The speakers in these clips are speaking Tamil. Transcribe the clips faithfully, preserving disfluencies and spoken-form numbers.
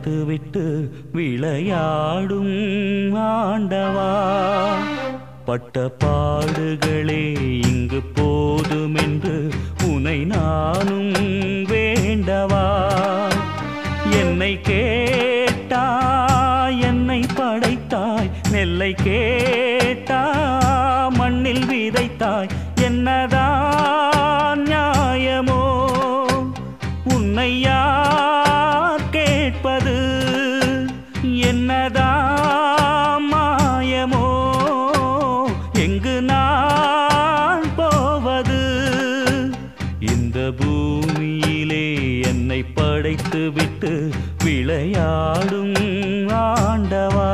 படைத்துவிட்டு விளையாடும் ஆண்டவா. பட்ட பாடுகளே இங்கு போதுமென்று உனை நானும் வேண்டவா. என்னை கேட்டாய், என்னை படைத்தாய், நெல்லை கேட்டாய், மண்ணில் விதைத்தாய். என்னதான் நியாயமோ உன்னை யார் கேட்பது? என்னதான் மாயமோ எங்கு நான் போவது? இந்த பூமியிலே என்னை படைத்து விட்டு விளையாடும் ஆண்டவா.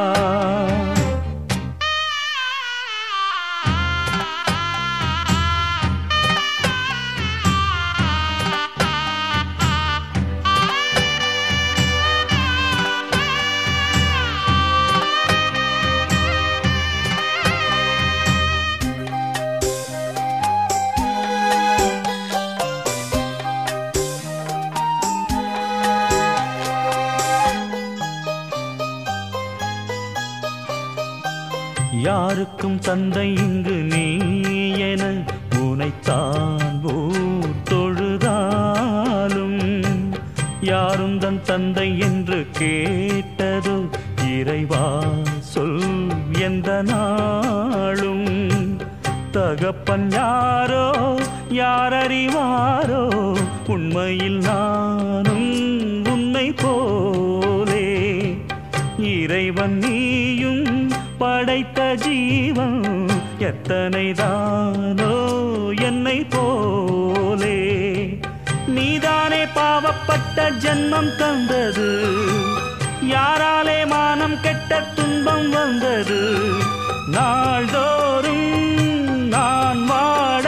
யாருக்கும் தந்தை இங்கு நீ என உனைத்தான் ஊர் தொழுதாலும், யாரும் தன் தந்தை என்று கேட்டதோ இறைவா சொல் எந்த நாளும். தகப்பன் யாரோ யாரறிவாரோ, உண்மையில் நானும் உன்னை போலே. இறைவன் நீயும் படைத்த ஜீவன் எத்தனை தானோ என்னை போலே. நீதானே பாவப்பட்ட ஜென்மம் தந்தது, யாராலே மானம் கெட்ட துன்பம் வந்தது. நாள்தோறும் நான் வாட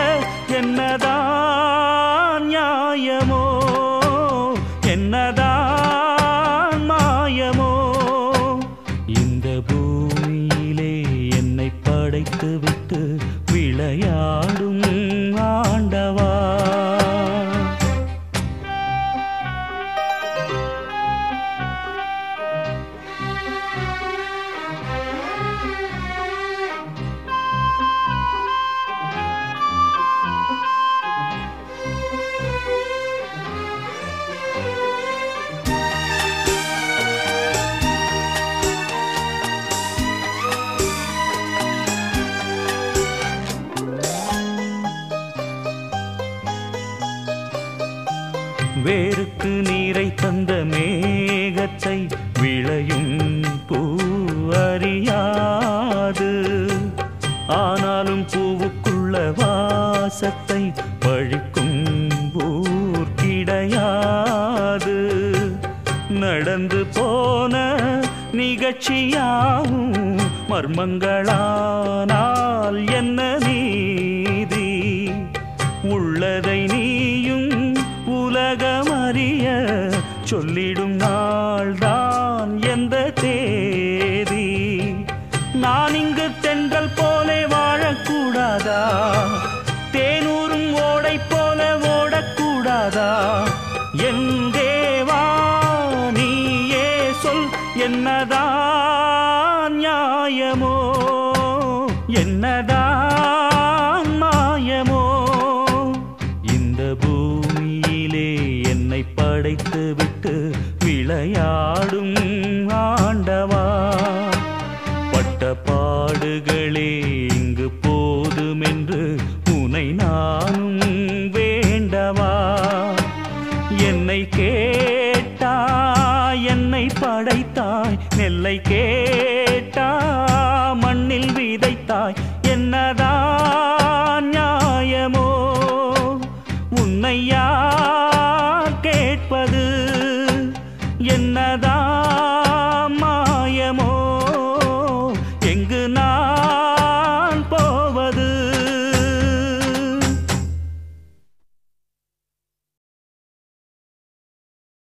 என்னதான் நியாயமோ, என்னதான் மாயமோ? இந்த பூமியிலே என்னை படைத்து விட்டு விளையாடும் ஆண்டவா. வேருக்கு நீரை தந்த மேகத்தை விளையும் பூ அறியாது. ஆனாலும் பூவுக்குள்ள வாசத்தை பழிக்கும் ஊர் கிடையாது. நடந்து போன நிகழ்ச்சியாவும் மர்மங்களானால் என்ன நீதி? உள்ளதை நீயும் உலகமறிய சொல்லிடும் நாள்தான் எந்த தேதி? நான் இங்கு தென்றல் போலே வாழக்கூடாதா? தேனூரும் ஓடை போல ஓடக்கூடாதா? என் தேவா நீயே சொல், என்னதான் நியாயமோ, என்னதான் மாயமோ? இந்த பூமியிலே என்னை படைத்து விட்டு விளையாடும் ஆண்டவா. பட்ட பாடுகளே இங்கு போதுமென்று உனை நானும் வேண்டவா. என்னை கேட்டாய், என்னை படைத்தாய், நெல்லை கேட்டாய், மண்ணில் விதை